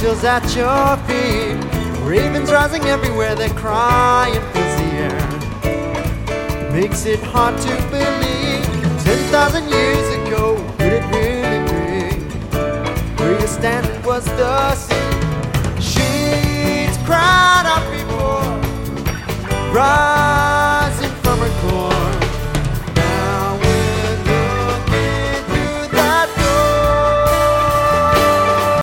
seagulls at your feet, ravens rising everywhere, they're crying, fills the air. Makes it hard to believe 10,000 years ago, could it really be? Where you're standing was the sea. Sheets cried out before, right.